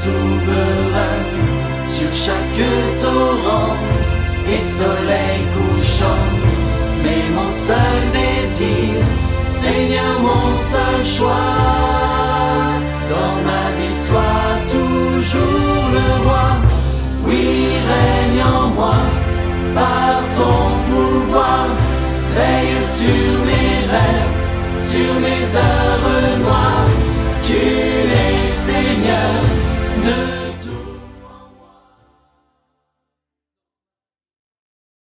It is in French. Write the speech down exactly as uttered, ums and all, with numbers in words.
souverain sur chaque torrent et soleil couchant. Mais mon seul désir, Seigneur, mon seul choix, dans ma vie sois toujours le roi.